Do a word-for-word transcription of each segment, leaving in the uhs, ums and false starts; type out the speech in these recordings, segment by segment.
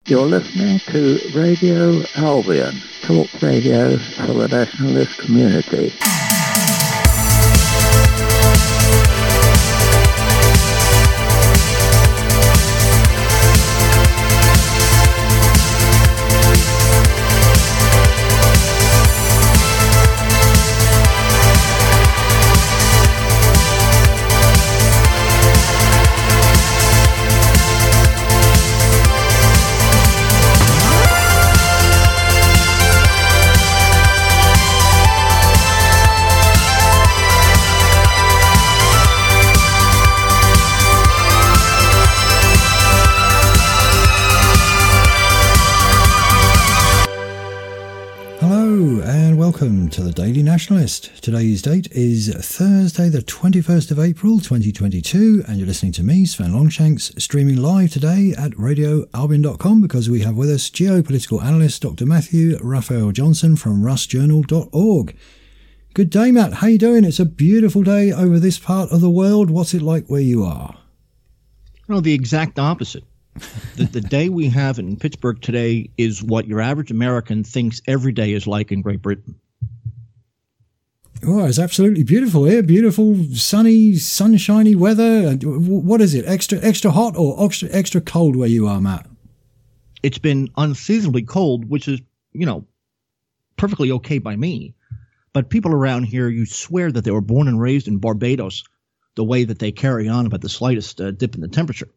You're listening to Radio Albion, talk radio for the nationalist community. Welcome to the Daily Nationalist. Today's date is Thursday the twenty-first of April twenty twenty-two, and you're listening to me, Sven Longshanks, streaming live today at radio albion dot com because we have with us geopolitical analyst Doctor Matthew Raphael Johnson from russ journal dot org. Good day, Matt. How you doing? It's a beautiful day over this part of the world. What's it like where you are? Well, the exact opposite. the, the day we have in Pittsburgh today is what your average American thinks every day is like in Great Britain. Oh, it's absolutely beautiful here. Beautiful, sunny, sunshiny weather. What is it? Extra, extra hot or extra, extra cold where you are, Matt? It's been unseasonably cold, which is, you know, perfectly okay by me. But people around here, you swear that they were born and raised in Barbados, the way that they carry on about the slightest uh, dip in the temperature.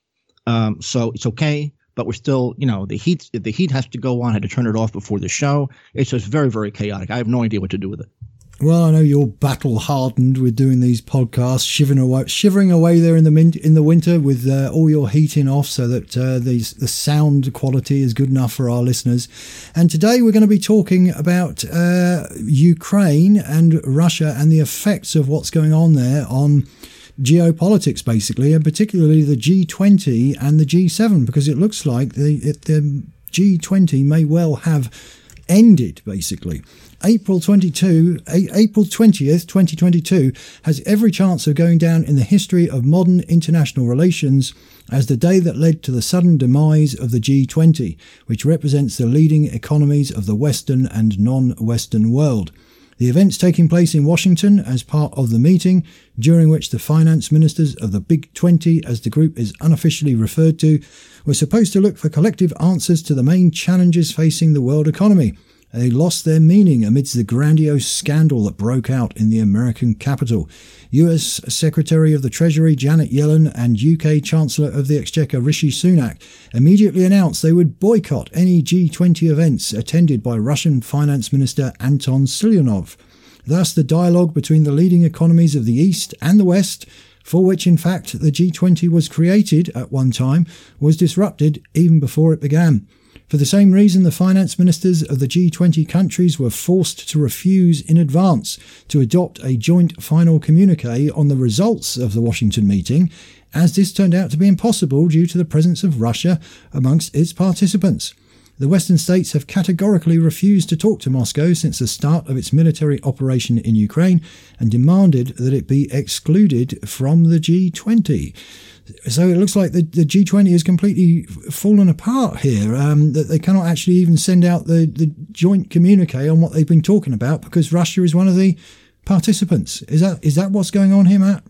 Um, so it's okay, but we're still, you know, the heat, the heat has to go on. I had to turn it off before the show. It's just very, very chaotic. I have no idea what to do with it. Well, I know you're battle hardened with doing these podcasts, shivering away, shivering away there in the min- in the winter with uh, all your heating off, so that uh, these, the sound quality is good enough for our listeners. And today we're going to be talking about uh, Ukraine and Russia and the effects of what's going on there on geopolitics, basically, and particularly the G twenty and the G seven, because it looks like the, it, the G twenty may well have ended, basically. April twenty-second, April twentieth, twenty twenty-two has every chance of going down in the history of modern international relations as the day that led to the sudden demise of the G twenty, which represents the leading economies of the Western and non-Western world. The events taking place in Washington as part of the meeting, during which the finance ministers of the Big twenty, as the group is unofficially referred to, were supposed to look for collective answers to the main challenges facing the world economy. They lost their meaning amidst the grandiose scandal that broke out in the American capital. U S Secretary of the Treasury Janet Yellen and U K Chancellor of the Exchequer Rishi Sunak immediately announced they would boycott any G twenty events attended by Russian Finance Minister Anton Siluanov. Thus, the dialogue between the leading economies of the East and the West, for which in fact the G twenty was created at one time, was disrupted even before it began. For the same reason, the finance ministers of the G twenty countries were forced to refuse in advance to adopt a joint final communiqué on the results of the Washington meeting, as this turned out to be impossible due to the presence of Russia amongst its participants. The Western states have categorically refused to talk to Moscow since the start of its military operation in Ukraine and demanded that it be excluded from the G twenty. So it looks like the, the G twenty is completely fallen apart here, um, that they cannot actually even send out the, the joint communique on what they've been talking about because Russia is one of the participants. Is that is that what's going on here, Matt?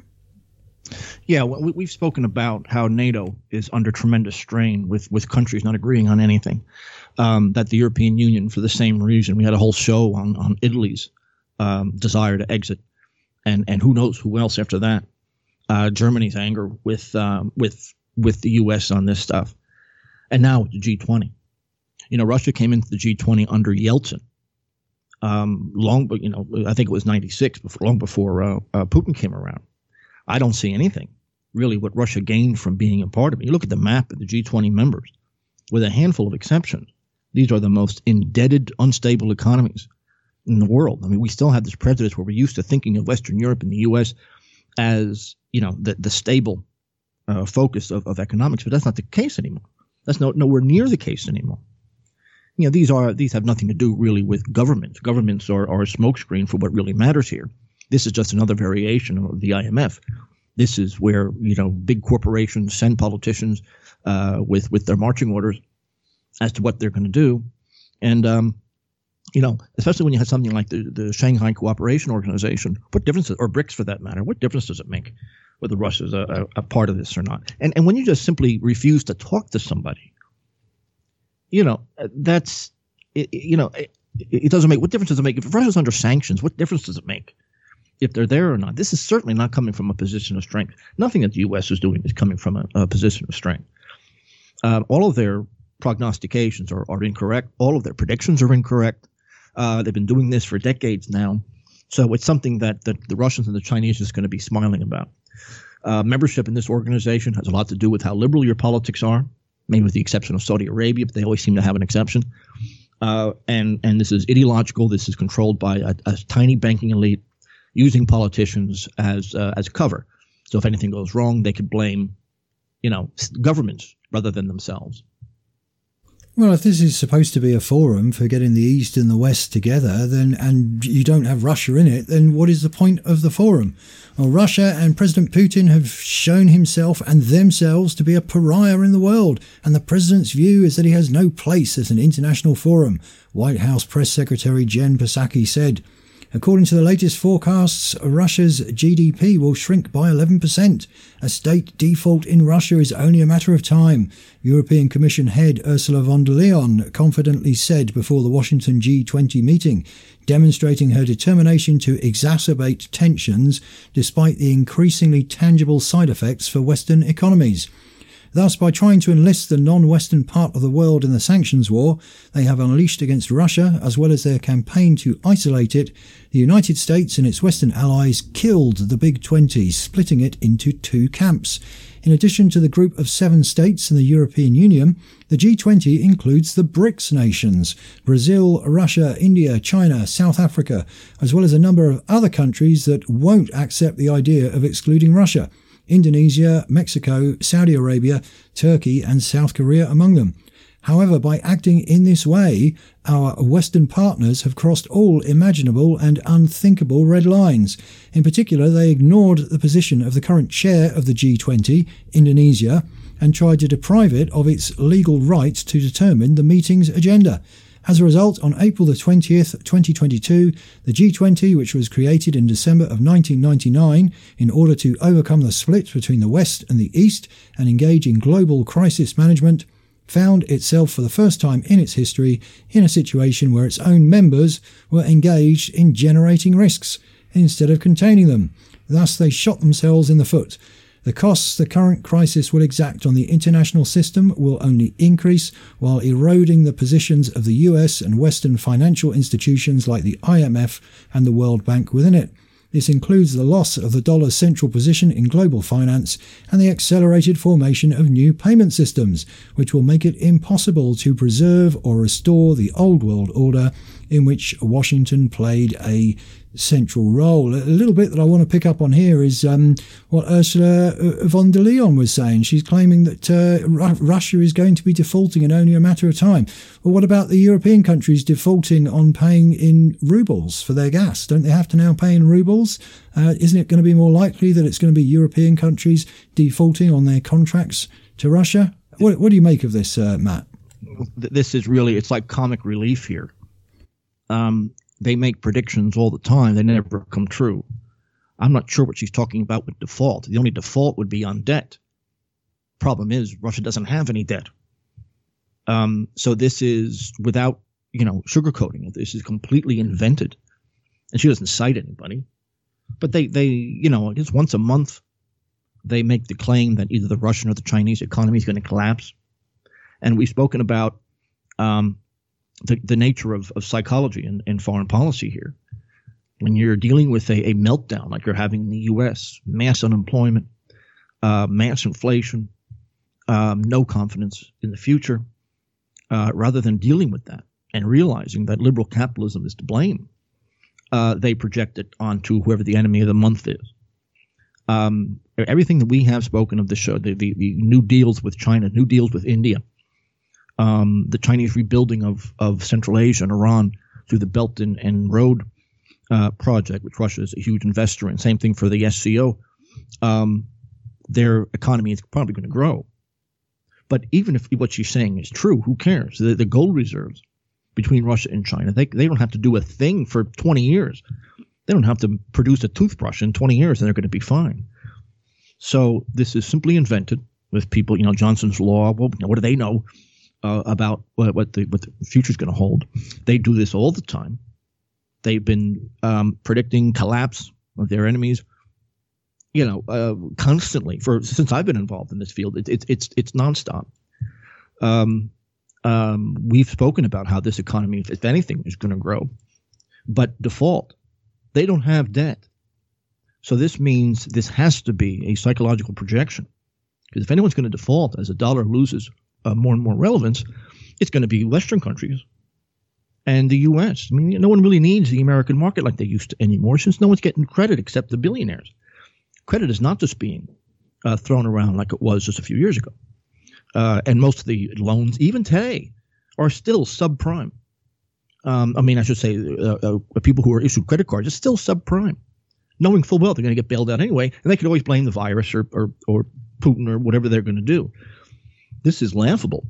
Yeah, well, we, we've spoken about how NATO is under tremendous strain with, with countries not agreeing on anything. Um, that the European Union, for the same reason, we had a whole show on, on Italy's um, desire to exit, and, and who knows who else after that. Uh, Germany's anger with um, with with the U S on this stuff, and now with the G twenty. You know, Russia came into the G twenty under Yeltsin. Um, long, but you know, I think it was ninety-six, before, long before uh, uh, Putin came around. I don't see anything really what Russia gained from being a part of it. You look at the map of the G twenty members, with a handful of exceptions. These are the most indebted, unstable economies in the world. I mean, we still have this prejudice where we're used to thinking of Western Europe and the U S as, you know, the, the stable uh, focus of, of economics, but that's not the case anymore. That's no, nowhere near the case anymore. You know, these are these have nothing to do really with governments. Governments are, are a smokescreen for what really matters here. This is just another variation of the I M F. This is where, you know, big corporations send politicians uh, with with their marching orders as to what they're going to do. And, um, you know, especially when you have something like the, the Shanghai Cooperation Organization, what difference, or BRICS for that matter, what difference does it make whether Russia's a, a, a part of this or not? And and when you just simply refuse to talk to somebody, you know, that's, it, you know, it, it doesn't make, what difference does it make? If Russia's under sanctions, what difference does it make if they're there or not? This is certainly not coming from a position of strength. Nothing that the U S is doing is coming from a, a position of strength. Uh, all of their prognostications are, are incorrect. All of their predictions are incorrect. Uh, they've been doing this for decades now. So it's something that, that the Russians and the Chinese is going to be smiling about. Uh, membership in this organization has a lot to do with how liberal your politics are, maybe with the exception of Saudi Arabia, but they always seem to have an exception. Uh, and, and this is ideological. This is controlled by a, a tiny banking elite using politicians as uh, as cover. So if anything goes wrong, they could blame, you know, governments rather than themselves. Well, if this is supposed to be a forum for getting the East and the West together, then and you don't have Russia in it, then what is the point of the forum? Well, Russia and President Putin have shown himself and themselves to be a pariah in the world, and the president's view is that he has no place at an international forum, White House Press Secretary Jen Psaki said. According to the latest forecasts, Russia's G D P will shrink by eleven percent. A state default in Russia is only a matter of time, European Commission head Ursula von der Leyen confidently said before the Washington G twenty meeting, demonstrating her determination to exacerbate tensions despite the increasingly tangible side effects for Western economies. Thus, by trying to enlist the non-Western part of the world in the sanctions war they have unleashed against Russia, as well as their campaign to isolate it, the United States and its Western allies killed the Big twenty, splitting it into two camps. In addition to the group of seven states in the European Union, the G twenty includes the BRICS nations, Brazil, Russia, India, China, South Africa, as well as a number of other countries that won't accept the idea of excluding Russia. Indonesia, Mexico, Saudi Arabia, Turkey and South Korea among them. However, by acting in this way, our Western partners have crossed all imaginable and unthinkable red lines. In particular, they ignored the position of the current chair of the G twenty, Indonesia, and tried to deprive it of its legal right to determine the meeting's agenda. As a result, on April the twentieth, twenty twenty-two, the G twenty, which was created in December of nineteen ninety-nine in order to overcome the split between the West and the East and engage in global crisis management, found itself for the first time in its history in a situation where its own members were engaged in generating risks instead of containing them. Thus, they shot themselves in the foot. The costs the current crisis will exact on the international system will only increase while eroding the positions of the U S and Western financial institutions like the I M F and the World Bank within it. This includes the loss of the dollar's central position in global finance and the accelerated formation of new payment systems, which will make it impossible to preserve or restore the old world order in which Washington played a central role. A little bit that I want to pick up on here is um, what Ursula von der Leyen was saying. She's claiming that uh, Ru- Russia is going to be defaulting in only a matter of time. Well, what about the European countries defaulting on paying in rubles for their gas? Don't they have to now pay in rubles? Uh, isn't it going to be more likely that it's going to be European countries defaulting on their contracts to Russia? What, what do you make of this, uh, Matt? This is really, it's like comic relief here. Um, They make predictions all the time. They never come true. I'm not sure what she's talking about with default. The only default would be on debt. Problem is, Russia doesn't have any debt. Um, so this is without, you know, sugarcoating it. This is completely invented. And she doesn't cite anybody. But they, they, you know, I guess once a month, they make the claim that either the Russian or the Chinese economy is going to collapse. And we've spoken about um, The, the nature of, of psychology and, and foreign policy here. When you're dealing with a, a meltdown like you're having in the U S, mass unemployment, uh, mass inflation, um, no confidence in the future, uh, rather than dealing with that and realizing that liberal capitalism is to blame, uh, they project it onto whoever the enemy of the month is. Um, everything that we have spoken of the show, the, the, the new deals with China, new deals with India, Um, the Chinese rebuilding of, of Central Asia and Iran through the Belt and, and Road uh, project, which Russia is a huge investor in. Same thing for the S C O. Um, their economy is probably going to grow. But even if what she's saying is true, who cares? The, the gold reserves between Russia and China, they they don't have to do a thing for twenty years. They don't have to produce a toothbrush in twenty years, and they're going to be fine. So this is simply invented with people, you know, Johnson's Law. Well, what do they know uh, about what, what the what the future is going to hold? They do this all the time. They've been um, predicting collapse of their enemies, you know, uh, constantly for since I've been involved in this field. It, it, it's it's nonstop. Um, um, we've spoken about how this economy, if anything, is going to grow, but default. They don't have debt. So this means this has to be a psychological projection. Because if anyone's going to default as the dollar loses uh, more and more relevance, it's going to be Western countries and the U S. I mean, no one really needs the American market like they used to anymore, since no one's getting credit except the billionaires. Credit is not just being uh, thrown around like it was just a few years ago. Uh, and most of the loans, even today, are still subprime. Um, I mean, I should say uh, uh, people who are issued credit cards are still subprime, knowing full well they're going to get bailed out anyway, and they could always blame the virus or or, or Putin or whatever they're going to do. This is laughable.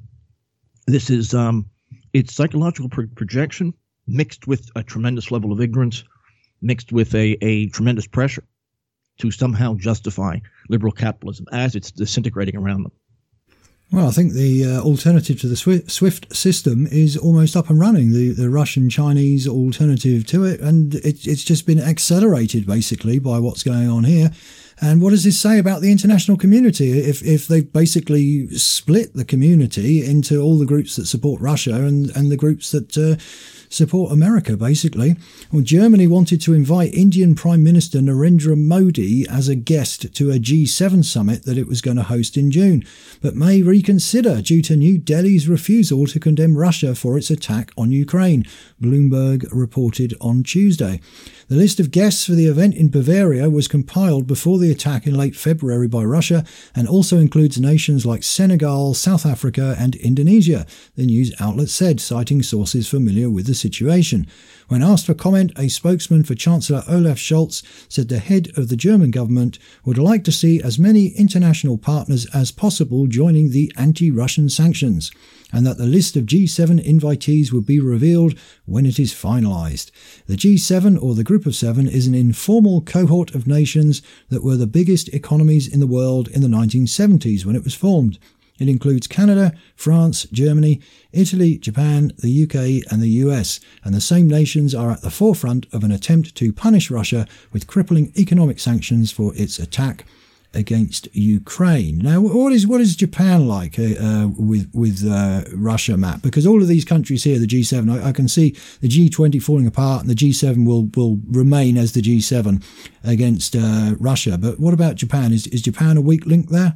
This is um, it's psychological pro- projection mixed with a tremendous level of ignorance, mixed with a, a tremendous pressure to somehow justify liberal capitalism as it's disintegrating around them. Well, I think the uh, alternative to the SWIFT system is almost up and running, the, the Russian-Chinese alternative to it, and it, it's just been accelerated, basically, by what's going on here. And what does this say about the international community? If if they've basically split the community into all the groups that support Russia and, and the groups that uh, support America, basically. Well, Germany wanted to invite Indian Prime Minister Narendra Modi as a guest to a G seven summit that it was going to host in June, but may reconsider due to New Delhi's refusal to condemn Russia for its attack on Ukraine, Bloomberg reported on Tuesday. The list of guests for the event in Bavaria was compiled before the attack in late February by Russia and also includes nations like Senegal, South Africa and Indonesia, the news outlet said, citing sources familiar with the situation. When asked for comment, a spokesman for Chancellor Olaf Scholz said the head of the German government would like to see as many international partners as possible joining the anti-Russian sanctions, and that the list of G seven invitees would be revealed when it is finalised. The G seven, or the Group of Seven, is an informal cohort of nations that were the biggest economies in the world in the nineteen seventies when it was formed. It includes Canada, France, Germany, Italy, Japan, the U K and the U S, and the same nations are at the forefront of an attempt to punish Russia with crippling economic sanctions for its attack against Ukraine. Now, what is what is Japan like uh, uh, with with uh, Russia, Matt? Because all of these countries here, the G seven, I, I can see the G twenty falling apart, and the G seven will will remain as the G seven against uh, Russia. But what about Japan? Is is Japan a weak link there?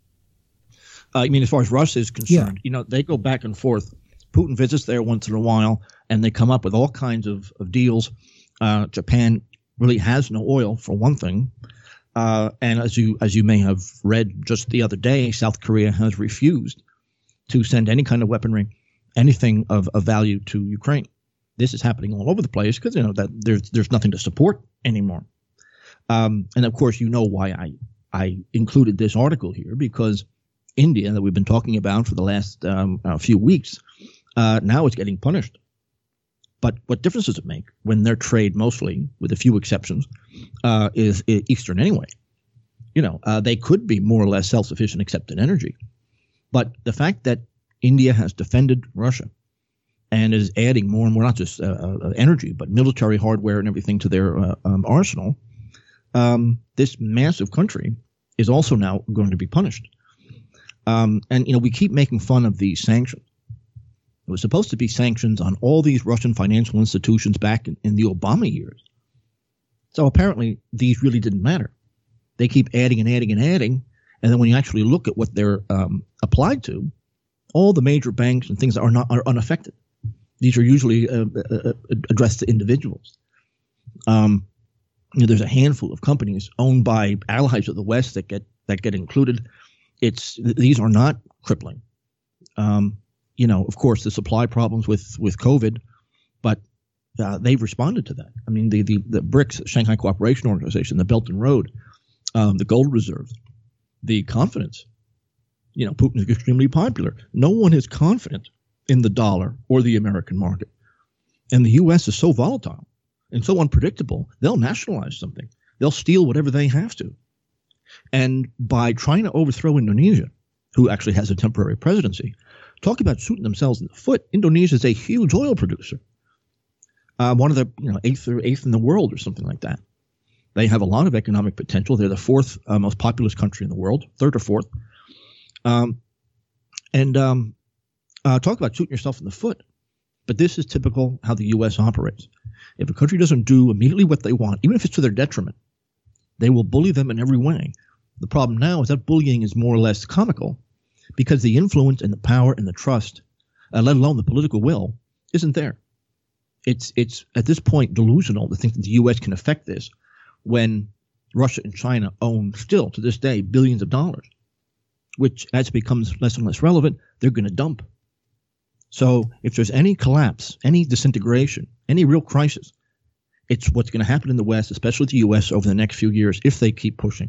Uh, I mean, as far as Russia is concerned, yeah. you know, they go back and forth. Putin visits there once in a while, and they come up with all kinds of, of deals. Uh, Japan really has no oil, for one thing. Uh, and as you as you may have read just the other day, South Korea has refused to send any kind of weaponry, anything of, of value to Ukraine. This is happening all over the place because, you know, that there's there's nothing to support anymore. Um, and of course, you know why I I included this article here, because India, that we've been talking about for the last um, uh, few weeks, uh, now is getting punished. But what difference does it make when their trade, mostly, with a few exceptions, uh, is, is Eastern anyway? You know, uh, they could be more or less self-sufficient except in energy. But the fact that India has defended Russia and is adding more and more, not just uh, uh, energy, but military hardware and everything to their uh, um, arsenal, um, this massive country is also now going to be punished. Um, and, you know, we keep making fun of these sanctions. It was supposed to be sanctions on all these Russian financial institutions back in, in the Obama years. So apparently these really didn't matter. They keep adding and adding and adding. And then when you actually look at what they're um, applied to, all the major banks and things are not are unaffected. These are usually uh, uh, addressed to individuals. Um, you know, there's a handful of companies owned by allies of the West that get that get included. It's these are not crippling. Um, you know, of course, the supply problems with, with COVID, but uh, they've responded to that. I mean, the, the, the BRICS, Shanghai Cooperation Organization, the Belt and Road, um, the gold reserves, the confidence You know, Putin is extremely popular. No one is confident in the dollar or the American market. And the U S is so volatile and so unpredictable, they'll nationalize something. They'll steal whatever they have to. And by trying to overthrow Indonesia, who actually has a temporary presidency, talk about shooting themselves in the foot. Indonesia is a huge oil producer. Uh, one of the you know eighth or eighth in the world or something like that. They have a lot of economic potential. They're the fourth uh, most populous country in the world, third or fourth. Um, and um, uh, talk about shooting yourself in the foot. But this is typical how the U S operates. If a country doesn't do immediately what they want, even if it's to their detriment, they will bully them in every way. The problem now is that bullying is more or less comical because the influence and the power and the trust, uh, let alone the political will, isn't there. It's it's at this point delusional to think that the U S can affect this when Russia and China own still to this day billions of dollars, which as it becomes less and less relevant, they're going to dump. So if there's any collapse, any disintegration, any real crisis, it's what's going to happen in the West, especially the U S, over the next few years if they keep pushing.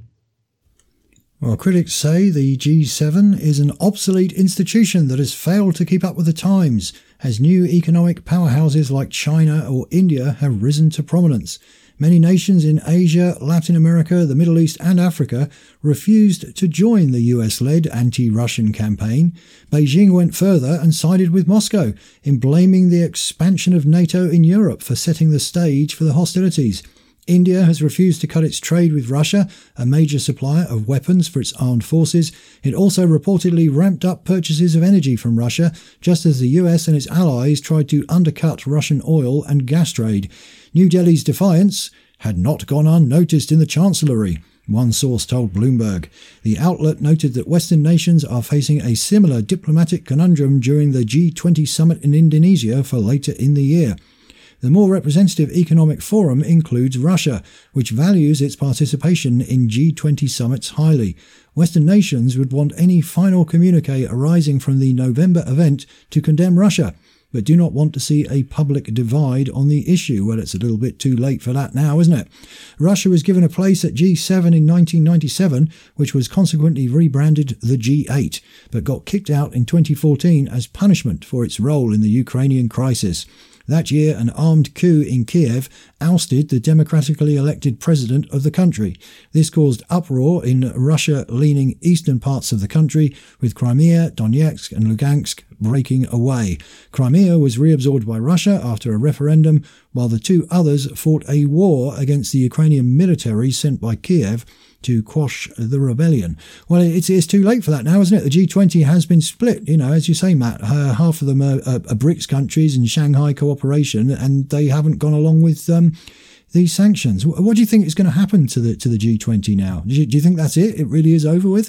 Well, critics say the G seven is an obsolete institution that has failed to keep up with the times, as new economic powerhouses like China or India have risen to prominence. Many nations in Asia, Latin America, the Middle East and Africa refused to join the U S-led anti-Russian campaign. Beijing went further and sided with Moscow in blaming the expansion of NATO in Europe for setting the stage for the hostilities. India has refused to cut its trade with Russia, a major supplier of weapons for its armed forces. It also reportedly ramped up purchases of energy from Russia, just as the U S and its allies tried to undercut Russian oil and gas trade. New Delhi's defiance had not gone unnoticed in the Chancellery, one source told Bloomberg. The outlet noted that Western nations are facing a similar diplomatic conundrum during the G twenty summit in Indonesia for later in the year. The more representative economic forum includes Russia, which values its participation in G twenty summits highly. Western nations would want any final communique arising from the November event to condemn Russia, but do not want to see a public divide on the issue. Well, it's a little bit too late for that now, isn't it? Russia was given a place at G seven in nineteen ninety-seven, which was consequently rebranded the G eight, but got kicked out in twenty fourteen as punishment for its role in the Ukrainian crisis. That year, an armed coup in Kiev ousted the democratically elected president of the country. This caused uproar in Russia-leaning eastern parts of the country, with Crimea, Donetsk and Lugansk breaking away. Crimea was reabsorbed by Russia after a referendum, while the two others fought a war against the Ukrainian military sent by Kiev to quash the rebellion. Well, it's it's too late for that now, isn't it? The G twenty has been split, you know, as you say, Matt. Uh, half of them are, are, are BRICS countries and Shanghai cooperation, and they haven't gone along with um, these sanctions. What do you think is going to happen to the to the G twenty now? Do you, do you think that's it? It really is over with?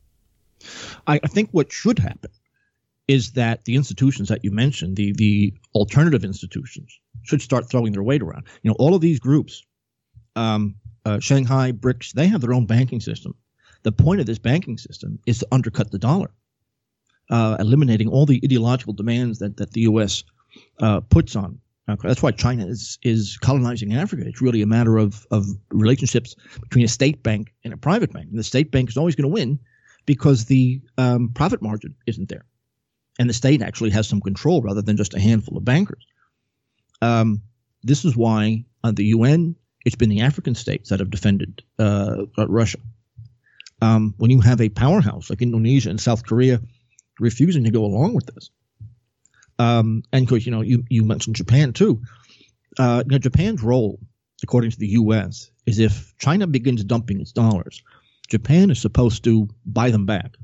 I, I think what should happen is that the institutions that you mentioned, the the alternative institutions, should start throwing their weight around. You know, all of these groups, um, uh, Shanghai, BRICS, they have their own banking system. The point of this banking system is to undercut the dollar, uh, eliminating all the ideological demands that, that the U S uh, puts on. Uh, that's why China is is colonizing Africa. It's really a matter of, of relationships between a state bank and a private bank. And the state bank is always going to win because the um, profit margin isn't there. And the state actually has some control rather than just a handful of bankers. Um, this is why uh, the U N, it's been the African states that have defended uh, Russia. Um, when you have a powerhouse like Indonesia and South Korea refusing to go along with this, um, and of course, you know, you, you mentioned Japan too. Uh, you know, Japan's role, according to the U S, is if China begins dumping its dollars, Japan is supposed to buy them back.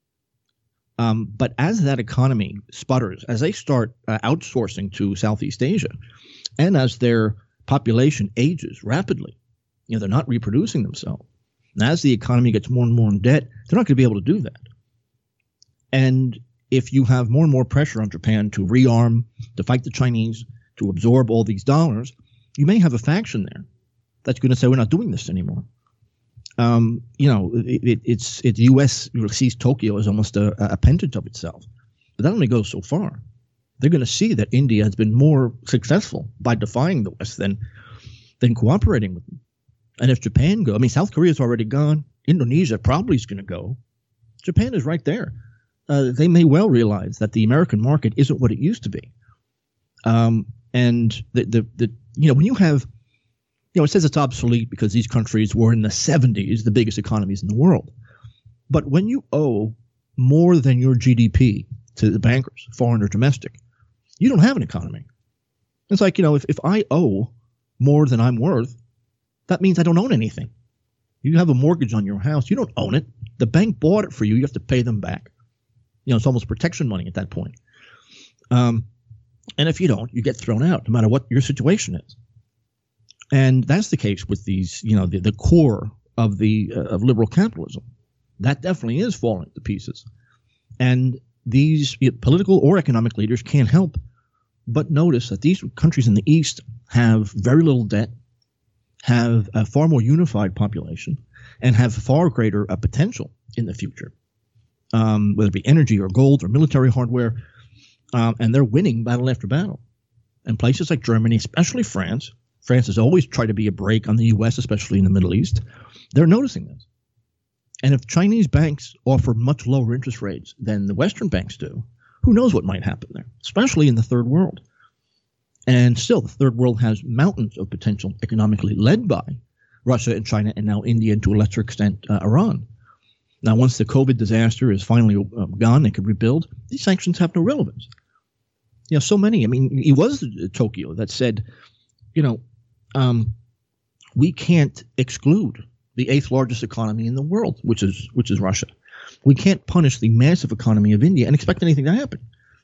Um, but as that economy sputters, as they start uh, outsourcing to Southeast Asia, and as their population ages rapidly, you know, they're not reproducing themselves. And as the economy gets more and more in debt, they're not going to be able to do that. And if you have more and more pressure on Japan to rearm, to fight the Chinese, to absorb all these dollars, you may have a faction there that's going to say, we're not doing this anymore. Um, you know, it, it, it's it, the U S sees Tokyo as almost a, a appendage of itself. But that only goes so far. They're going to see that India has been more successful by defying the West than than cooperating with them. And if Japan goes, I mean, South Korea's already gone. Indonesia probably is going to go. Japan is right there. uh, they may well realize that the American market isn't what it used to be. Um, and the, the, the, you know, when you have, you know, it says it's obsolete because these countries were in the seventies, the biggest economies in the world. But when you owe more than your G D P to the bankers, foreign or domestic, you don't have an economy. It's like, you know, if, if I owe more than I'm worth, that means I don't own anything. You have a mortgage on your house. You don't own it. The bank bought it for you. You have to pay them back. You know, it's almost protection money at that point. Um, and if you don't, you get thrown out no matter what your situation is. And that's the case with these, you know, the, the core of the uh, of liberal capitalism. That definitely is falling to pieces. And these you know, political or economic leaders can't help but notice that these countries in the East have very little debt, have a far more unified population, and have far greater uh, potential in the future, um, whether it be energy or gold or military hardware. Um, and they're winning battle after battle. And places like Germany, especially France, France has always tried to be a brake on the U S, especially in the Middle East. They're noticing this. And if Chinese banks offer much lower interest rates than the Western banks do, who knows what might happen there, especially in the third world. And still, the third world has mountains of potential economically led by Russia and China and now India and to a lesser extent uh, Iran. Now, once the COVID disaster is finally uh, gone, they could rebuild. These sanctions have no relevance. You know, so many. I mean, it was Tokyo that said, you know, um, we can't exclude the eighth largest economy in the world, which is which is Russia. We can't punish the massive economy of India and expect anything to happen.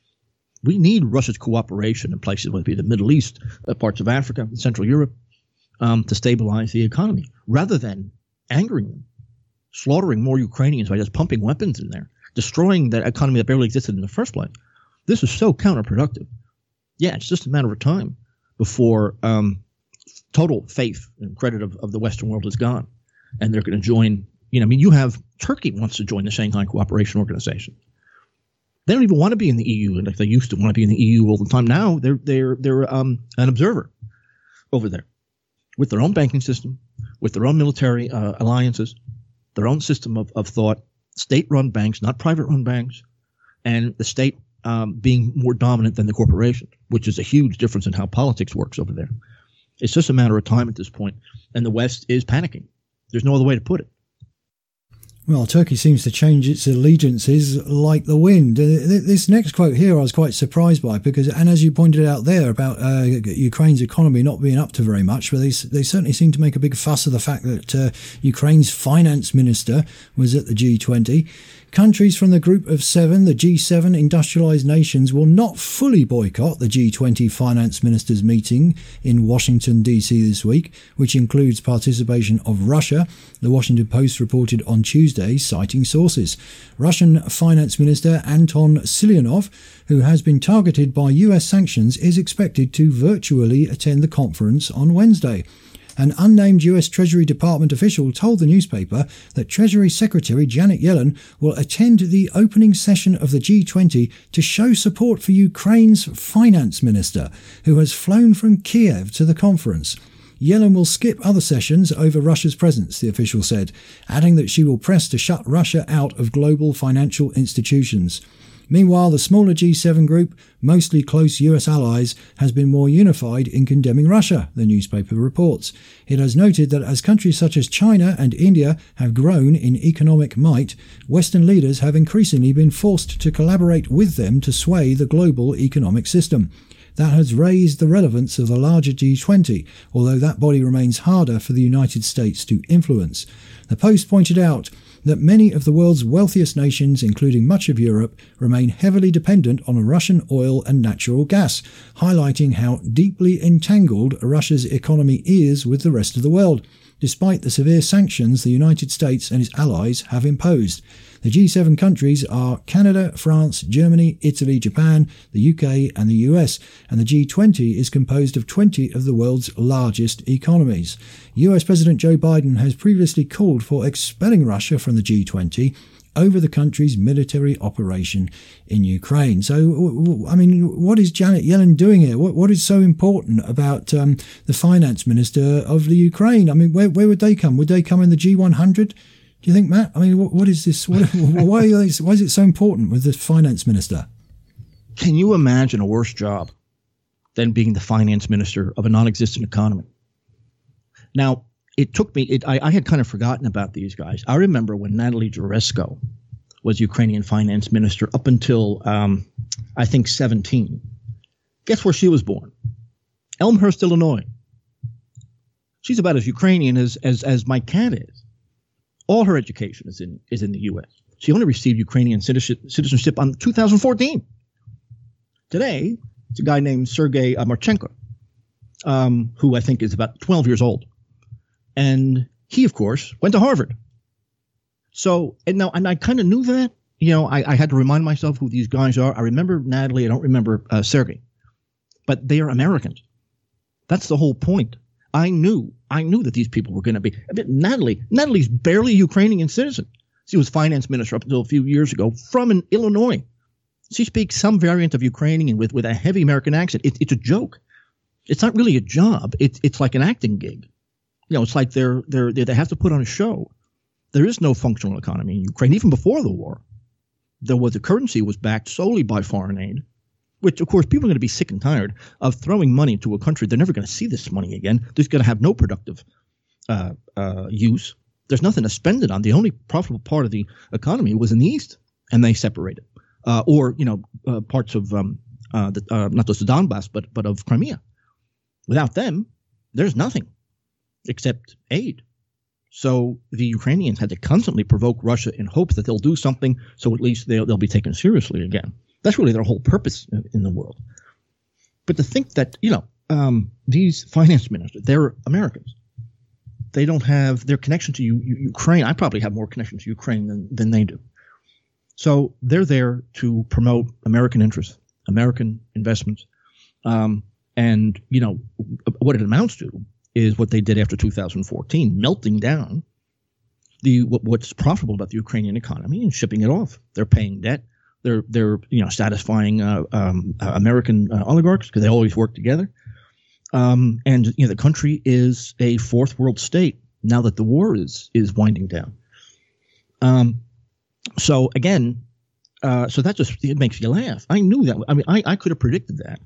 We need Russia's cooperation in places, whether it be the Middle East, uh, parts of Africa, and Central Europe, um, to stabilize the economy, rather than angering them, slaughtering more Ukrainians by just pumping weapons in there, destroying that economy that barely existed in the first place. This is so counterproductive. Yeah, it's just a matter of time before um, total faith and credit of, of the Western world is gone, and they're going to join. You know, I mean, you have Turkey wants to join the Shanghai Cooperation Organization. They don't even want to be in the E U, like they used to want to be in the E U all the time. Now they're they're they're um, an observer over there, with their own banking system, with their own military uh, alliances, their own system of, of thought, state-run banks, not private-run banks, and the state um, being more dominant than the corporation, which is a huge difference in how politics works over there. It's just a matter of time at this point, and the West is panicking. There's no other way to put it. Well, Turkey seems to change its allegiances like the wind. Uh, this next quote here I was quite surprised by because, and as you pointed out there about uh, Ukraine's economy not being up to very much, but they, they certainly seem to make a big fuss of the fact that uh, Ukraine's finance minister was at the G twenty. Countries from the group of seven, the G seven industrialized nations, will not fully boycott the G twenty finance ministers meeting in Washington, D C this week, which includes participation of Russia, the Washington Post reported on Tuesday, citing sources. Russian Finance Minister Anton Siluanov, who has been targeted by U S sanctions, is expected to virtually attend the conference on Wednesday. An unnamed U S Treasury Department official told the newspaper that Treasury Secretary Janet Yellen will attend the opening session of the G twenty to show support for Ukraine's finance minister, who has flown from Kiev to the conference. Yellen will skip other sessions over Russia's presence, the official said, adding that she will press to shut Russia out of global financial institutions. Meanwhile, the smaller G seven group, mostly close U S allies, has been more unified in condemning Russia, the newspaper reports. It has noted that as countries such as China and India have grown in economic might, Western leaders have increasingly been forced to collaborate with them to sway the global economic system. That has raised the relevance of the larger G twenty, although that body remains harder for the United States to influence. The Post pointed out that many of the world's wealthiest nations, including much of Europe, remain heavily dependent on Russian oil and natural gas, highlighting how deeply entangled Russia's economy is with the rest of the world, despite the severe sanctions the United States and its allies have imposed. The G seven countries are Canada, France, Germany, Italy, Japan, the U K and the U S, and the G twenty is composed of twenty of the world's largest economies. U S President Joe Biden has previously called for expelling Russia from the G twenty over the country's military operation in Ukraine. So, I mean, what is Janet Yellen doing here? What What is so important about um, the finance minister of the Ukraine? I mean, where, where would they come? Would they come in the G one hundred? Do you think, Matt? I mean, what, what is this? What, why, is, why is it so important with the finance minister? Can you imagine a worse job than being the finance minister of a non-existent economy? Now, it took me, it, I, I had kind of forgotten about these guys. I remember when Natalie Jaresko was Ukrainian finance minister up until, um, I think, seventeen. Guess where she was born? Elmhurst, Illinois. She's about as Ukrainian as, as, as my cat is. All her education is in, is in the U S. She only received Ukrainian citizenship, citizenship on two thousand fourteen. Today, it's a guy named Sergei Marchenko, um, who I think is about twelve years old. And he, of course, went to Harvard. So, and now, and I kind of knew that. You know, I, I had to remind myself who these guys are. I remember Natalie. I don't remember uh, Sergei. But they are Americans. That's the whole point. I knew, I knew that these people were going to be. I mean, Natalie, Natalie's barely a Ukrainian citizen. She was finance minister up until a few years ago from in Illinois. She speaks some variant of Ukrainian with, with a heavy American accent. It, it's a joke. It's not really a job. It's it's like an acting gig. You know, it's like they're they're they have to put on a show. There is no functional economy in Ukraine. Even before the war, there was the currency was backed solely by foreign aid, which of course people are going to be sick and tired of throwing money into a country. They're never going to see this money again. They're going to have no productive uh, uh, use. There's nothing to spend it on. The only profitable part of the economy was in the East, and they separated. Uh, or, you know, uh, parts of um, uh, the, uh, not just the Donbass, but but of Crimea. Without them, there's nothing except aid. So the Ukrainians had to constantly provoke Russia in hopes that they'll do something, so at least they'll, they'll be taken seriously again. That's really their whole purpose in, in the world. But to think that, you know, um, these finance ministers, they're Americans. They don't have their connection to U- U- Ukraine. I probably have more connection to Ukraine than, than they do. So they're there to promote American interests, American investments. Um, and, you know, what it amounts to is what they did after two thousand fourteen, melting down the what, what's profitable about the Ukrainian economy and shipping it off. They're paying debt. They're, they're you know, satisfying uh, um, uh, American uh, oligarchs because they always work together. Um, and, you know, the country is a fourth world state now that the war is is winding down. Um So again, uh, so that just it makes you laugh. I knew that. I mean, I, I could have predicted that.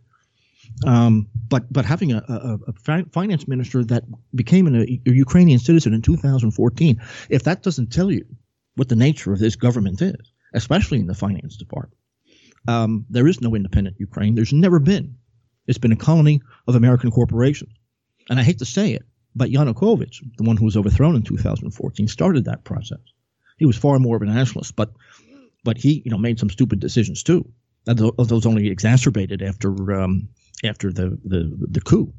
Um, but but having a, a, a finance minister that became an, a, a Ukrainian citizen in two thousand fourteen, if that doesn't tell you what the nature of this government is, especially in the finance department, um, there is no independent Ukraine. There's never been. It's been a colony of American corporations. And I hate to say it, but Yanukovych, the one who was overthrown in two thousand fourteen, started that process. He was far more of a nationalist, but but he, you know, made some stupid decisions too. Those only exacerbated after um, after the, the the coup.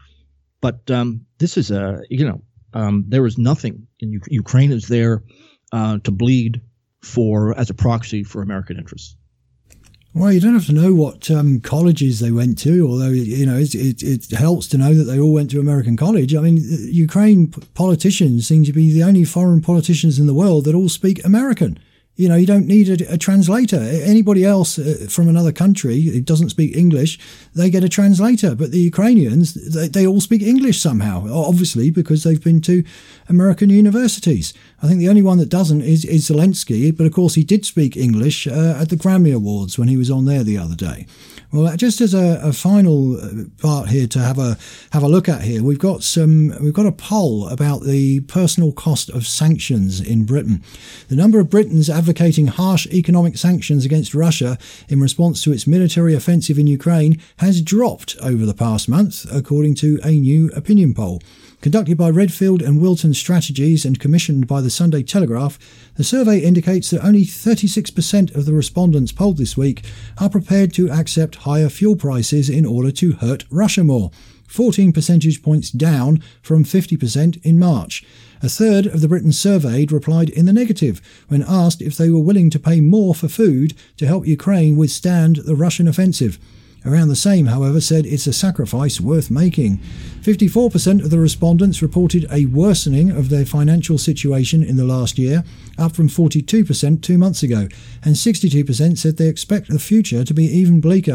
But um, this is a you know um, there is nothing in U- Ukraine is there uh, to bleed for as a proxy for American interests. Well, you don't have to know what um, colleges they went to, although, you know, it, it, it helps to know that they all went to American college. I mean, Ukraine politicians seem to be the only foreign politicians in the world that all speak American. You know, you don't need a, a translator. Anybody else uh, from another country who doesn't speak English, they get a translator. But the Ukrainians, they, they all speak English somehow, obviously, because they've been to American universities. I think the only one that doesn't is, is Zelensky. But, of course, he did speak English uh, at the Grammy Awards when he was on there the other day. Well, just as a, a final part here to have a have a look at here, we've got some we've got a poll about the personal cost of sanctions in Britain. The number of Britons advocating harsh economic sanctions against Russia in response to its military offensive in Ukraine has dropped over the past month, according to a new opinion poll. Conducted by Redfield and Wilton Strategies and commissioned by the Sunday Telegraph, the survey indicates that only thirty-six percent of the respondents polled this week are prepared to accept higher fuel prices in order to hurt Russia more, fourteen percentage points down from fifty percent in March. A third of the Britons surveyed replied in the negative when asked if they were willing to pay more for food to help Ukraine withstand the Russian offensive. Around the same, however, said it's a sacrifice worth making. fifty-four percent of the respondents reported a worsening of their financial situation in the last year, up from forty-two percent two months ago, and sixty-two percent said they expect the future to be even bleaker.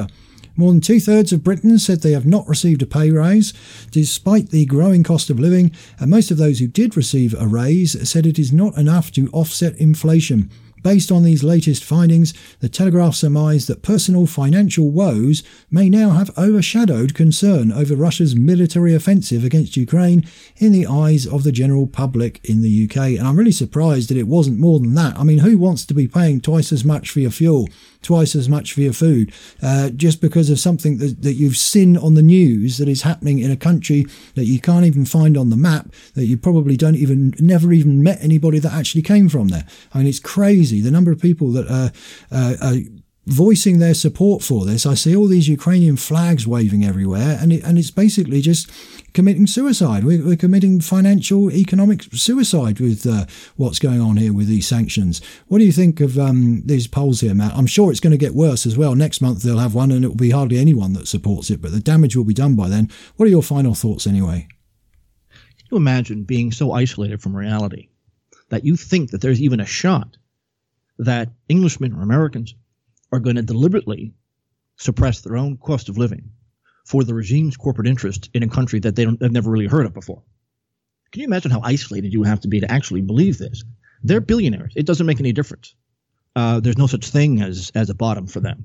More than two-thirds of Britons said they have not received a pay raise, despite the growing cost of living, and most of those who did receive a raise said it is not enough to offset inflation. Based on these latest findings, the Telegraph surmised that personal financial woes may now have overshadowed concern over Russia's military offensive against Ukraine in the eyes of the general public in the U K. And I'm really surprised that it wasn't more than that. I mean, who wants to be paying twice as much for your fuel, twice as much for your food, uh, just because of something that, that you've seen on the news that is happening in a country that you can't even find on the map, that you probably don't even, never even met anybody that actually came from there. I mean, it's crazy. The number of people that are, uh, are voicing their support for this. I see all these Ukrainian flags waving everywhere, and it, and it's basically just committing suicide. We're, we're committing financial, economic suicide with uh, what's going on here with these sanctions. What do you think of um, these polls here, Matt? I'm sure it's going to get worse as well. Next month they'll have one, and it will be hardly anyone that supports it, but the damage will be done by then. What are your final thoughts anyway? Can you imagine being so isolated from reality that you think that there's even a shot that Englishmen or Americans are going to deliberately suppress their own cost of living for the regime's corporate interest in a country that they don't, they've never really heard of before? Can you imagine how isolated you have to be to actually believe this? They're billionaires. It doesn't make any difference. Uh, there's no such thing as as a bottom for them.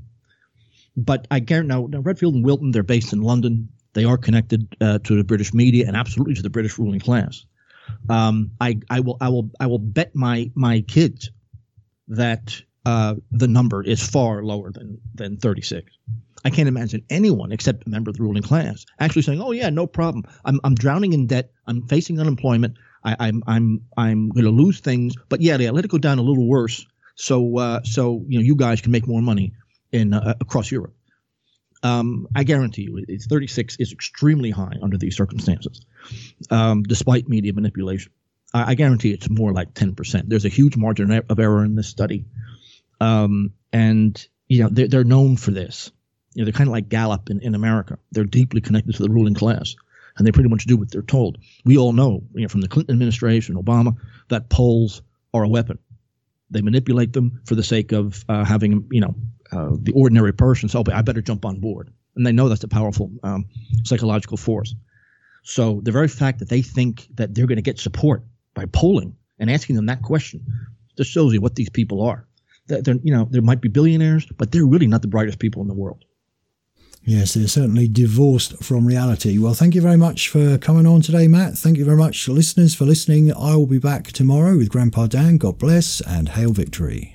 But I guarantee now, now Redfield and Wilton, they're based in London. They are connected uh, to the British media and absolutely to the British ruling class. Um, I, I will I will I will bet my my kids that uh, the number is far lower than than thirty-six. I can't imagine anyone except a member of the ruling class actually saying, "Oh yeah, no problem. I'm I'm drowning in debt. I'm facing unemployment. I, I'm I'm I'm going to lose things. But yeah, yeah, let it go down a little worse, so uh, so you know you guys can make more money in uh, across Europe." Um, I guarantee you, it's thirty-six is extremely high under these circumstances, um, despite media manipulation. I, I guarantee it's more like ten percent. There's a huge margin of error in this study, um, and you know they're, they're known for this. You know, they're kind of like Gallup in, in America. They're deeply connected to the ruling class, and they pretty much do what they're told. We all know, you know, from the Clinton administration, Obama, that polls are a weapon. They manipulate them for the sake of uh, having, you know, uh, the ordinary person say, "Oh, I better jump on board," and they know that's a powerful um, psychological force. So the very fact that they think that they're going to get support by polling and asking them that question just shows you what these people are. They're, they're, you know, there might be billionaires, but they're really not the brightest people in the world. Yes, they're certainly divorced from reality. Well, thank you very much for coming on today, Matt. Thank you very much, listeners, for listening. I will be back tomorrow with Grandpa Dan. God bless and hail victory.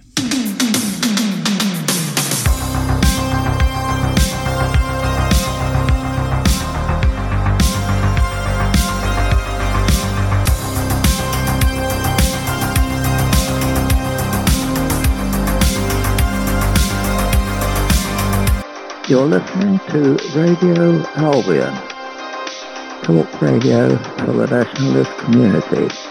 You're listening to Radio Albion, talk radio for the nationalist community.